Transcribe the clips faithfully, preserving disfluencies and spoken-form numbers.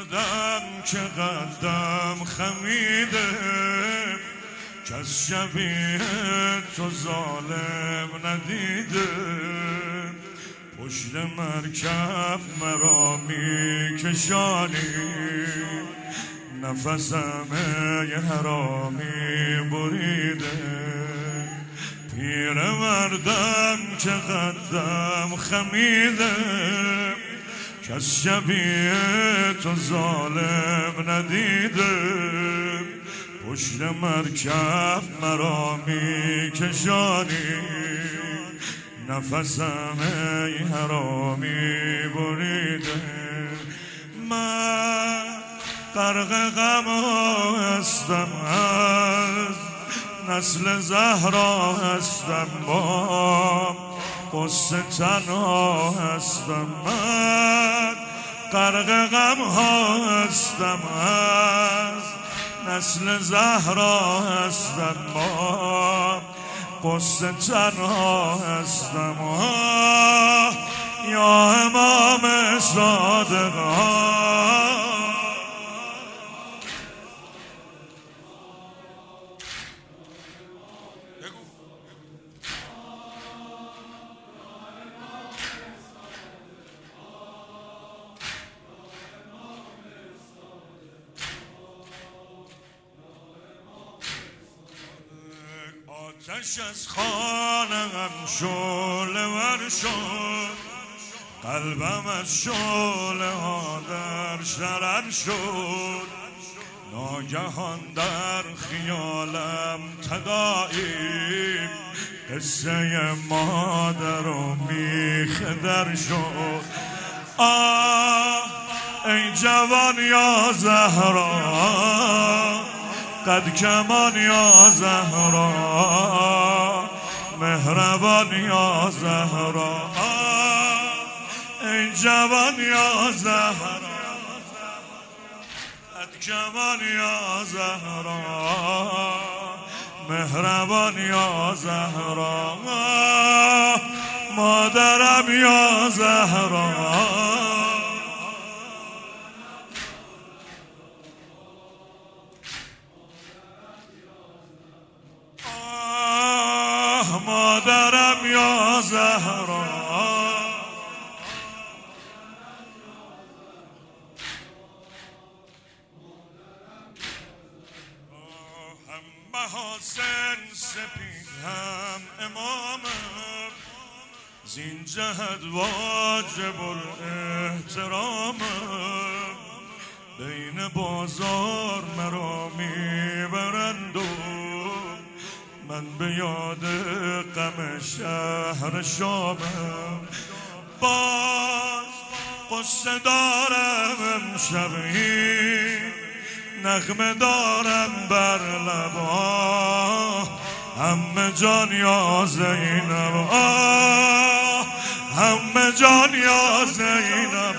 مردم که قدم خمیده، کس شبیه تو ظالم ندیده. پشت مرکب مرا می کشانی، نفسم ای حرامی بریده. پیر مردم که قدم خمیده، کس شبیه تو ظالم ندیده. پشت مرکب مرا می کشانی، نفسم ای حرامی بریده. من غرق غم هستم، از نسل زهرا هستم، با قصه تنها هستم. من غرق غم هستم، از نسل زهرا هستم، با قصه تنها هستم. یا امام صادقان، آتش از خانه‌ام شعله ور شد، قلبم از شعله ها در شرر شد. ناگهان در خیالم تداعی قصه مادر و میخ در شد. آه ای جوان یا زهرا، قد کمان یا زهرا، مهربان یا زهرا. ای جوان یا زهرا، قد کمان یا زهرا، مهربان یا زهرا. مادرم یا زهرا، مادرم یا زهرا. هم محاسن سپید هم امامم، زین جهت واجب الاحترامم. بین بازار مرا میبرند و من به یاد غم شهر شامم. باز قصه دارم امشبی، نغمه دارم بر لبا. همه جان یا زینب، آه همه جان یا زینب.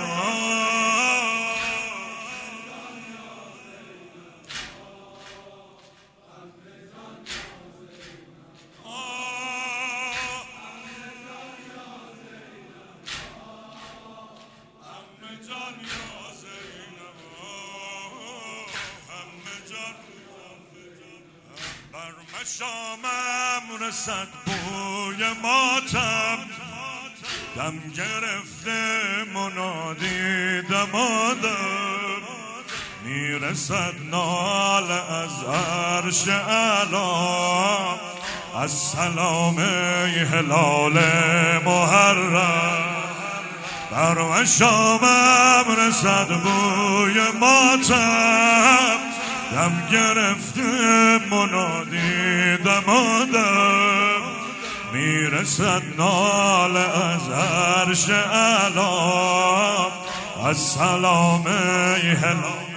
بر مشامم رسد بوی ماتم، دم گرفته منادی دمادم. میرسد نال از عرش اعلی، السلام ای هلال محرم. بر مشامم رسد بوی ماتم، دم گرفته منادی دمادم. میرسد نال از عرش اعلی، السلام ای هلال.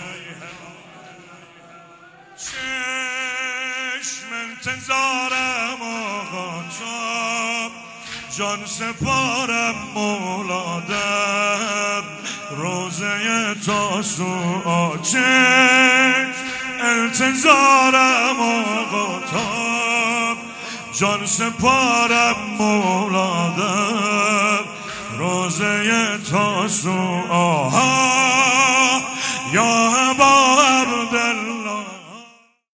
چشم انتظارم آقا تا، جان سپارم مولا در روزه تاسوعا. چشم انتظارم آقا تا، جان سپارم مولا در روزه تاسوعا. یا